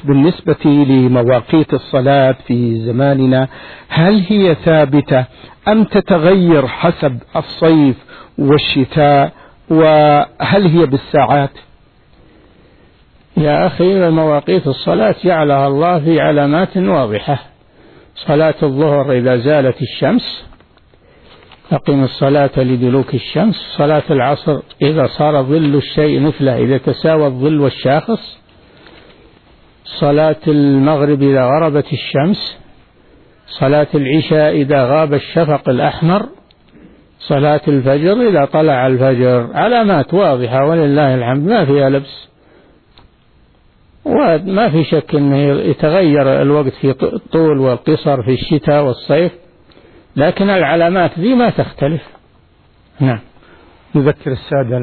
بالنسبة لمواقيت الصلاة في زماننا، هل هي ثابتة أم تتغير حسب الصيف والشتاء، وهل هي بالساعات؟ يا أخي، مواقيت الصلاة جعلها الله في علامات واضحة. صلاة الظهر إذا زالت الشمس أقم الصلاة لدلوك الشمس. صلاة العصر إذا صار ظل الشيء مثله، إذا تساوى الظل والشاخص. صلاة المغرب إذا غربت الشمس. صلاة العشاء إذا غاب الشفق الأحمر. صلاة الفجر إذا طلع الفجر. علامات واضحة ولله الحمد، ما فيها لبس، وما في شك أنه يتغير الوقت في الطول والقصر في الشتاء والصيف، لكن العلامات ذي ما تختلف. نعم. نذكر السادة